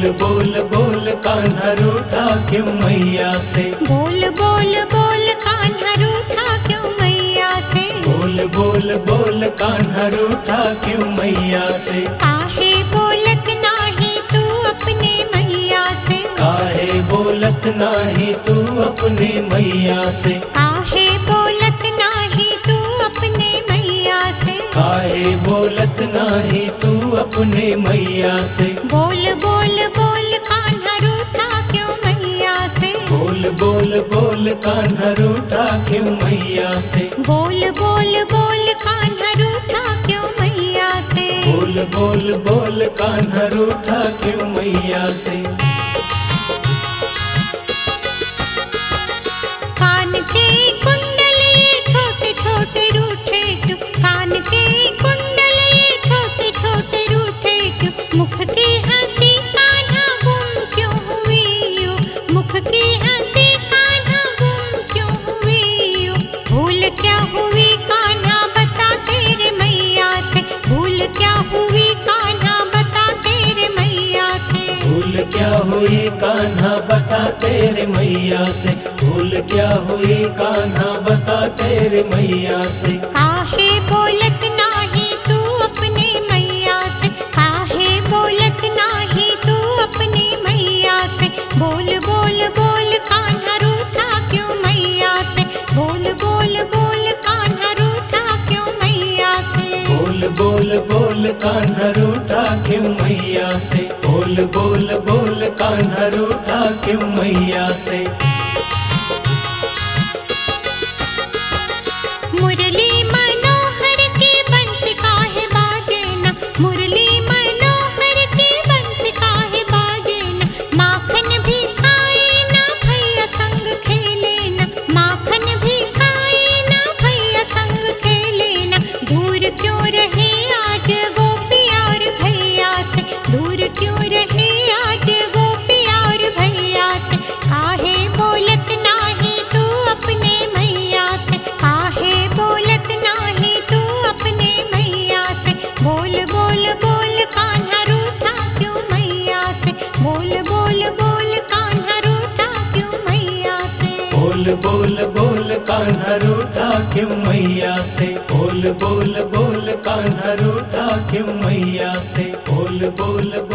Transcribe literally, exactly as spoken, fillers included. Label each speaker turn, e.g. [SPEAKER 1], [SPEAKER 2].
[SPEAKER 1] बोल बोल बोल कान्हा रूठा क्यों मैया से।
[SPEAKER 2] बोल बोल बोल कान्हा रूठा क्यों मैया से।
[SPEAKER 1] बोल बोल बोल कान्हा रूठा क्यों मैया से।
[SPEAKER 2] काहे बोलत नाही तू अपने मैया से।
[SPEAKER 1] काहे बोलत नाही तू अपने मैया से।
[SPEAKER 2] काहे बोलत नाही तू अपने मैया से।
[SPEAKER 1] काहे बोलत नाही तू अपने मैया से।
[SPEAKER 2] बोल बोल बोल कान्हा रूठा क्यों मैया से।
[SPEAKER 1] बोल बोल बोल कान्हा रूठा क्यों मैया से।
[SPEAKER 2] बोल बोल बोल कान्हा रूठा क्यों मैया से।
[SPEAKER 1] बोल बोल बोल कान्हा रूठा क्यों मैया से।
[SPEAKER 2] कान के कुंडले छोटे छोटे रूठे क्यों। कान के कुंडले छोटे छोटे रूठे क्यों। मुख की हंसी कान्हा गुम क्यों हुई हो। मुख की हंसी कान्हा गुम क्यों हुई हो। भूल क्या हुई कान्हा बता तेरे मैया से। भूल क्या हुई कान्हा बता तेरे मैया से।
[SPEAKER 1] भूल क्या हुई कान्हा बता तेरे मैया से। भूल क्या हुई कान्हा बता तेरे मैया से।
[SPEAKER 2] काहे बोलत नाही तू अपने मैया से। काहे बोलत नाही तू अपने मैया से। बोल बोल बोल कान्हा रूठा क्यों मैया से। बोल बोल बोल कान्हा रूठा क्यों मैया से।
[SPEAKER 1] बोल बोल बोल कान्हा रूठा क्यों मैया से। बोल बोल बोल कान्हा रूठा क्यों मैया से।
[SPEAKER 2] मुरली मनोहर की बंसी काहे बाजे ना। मुरली मनोहर की बंसी काहे बाजे ना। माखन भी खाए ना भैया संग खेले ना। माखन भी खाए ना भैया संग खेले ना। दूर क्यों रहे आज गोपी और भैया से। दूर क्यों रहे आज गोपी और भैया से। काहे बोलत नाही तू अपने मैया से। काहे बोलत नाही तू अपने मैया से। बोल बोल बोल कान्हा रूठा क्यों मैया से। बोल बोल बोल कान्हा रूठा क्यों मैया से।
[SPEAKER 1] बोल बोल बोल कान्हा रूठा क्यों मैया से। बोल बोल बोल कान्हा रूठा क्यों मैया से। बोल बोल